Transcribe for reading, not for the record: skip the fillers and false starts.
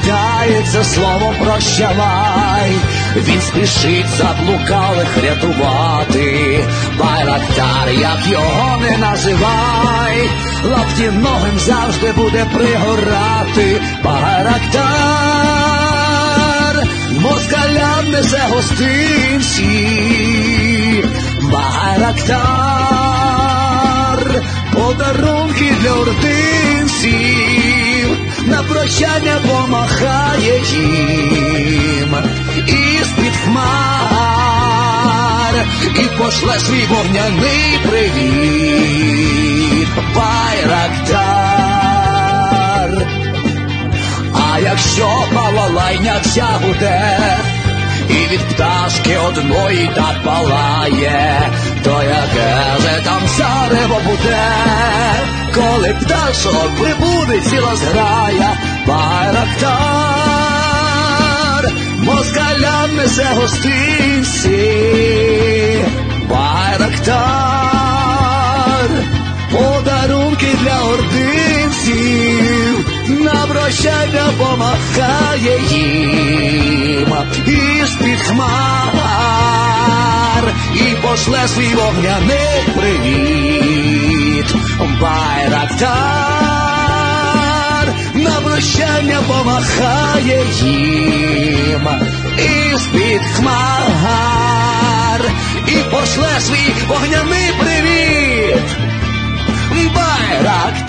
звертається словом прощавай. Він спішить заблукалих рятувати. Байрактар, як його не називай, лаптіногим завжди буде пригорати. Байрактар москалям несе гостинці. Байрактар подарунки для ординців, на прощання помахає їм із-під хмар і пошле свій вогняний привіт. Байрактар. А якщо балалайня вся гуде, і від пташки одної так палає, то яке же там зарево буде, коли пташок прибуде ціла зграя. Байрактар москалям несе гостинці. Байрактар подарунки для ординців, на прощання помахає їм із-під хмар і пошле свій вогняний привіт. Байрактар на прощання помахає їм із-під хмар і пошле свій вогняний привіт. Байрактар.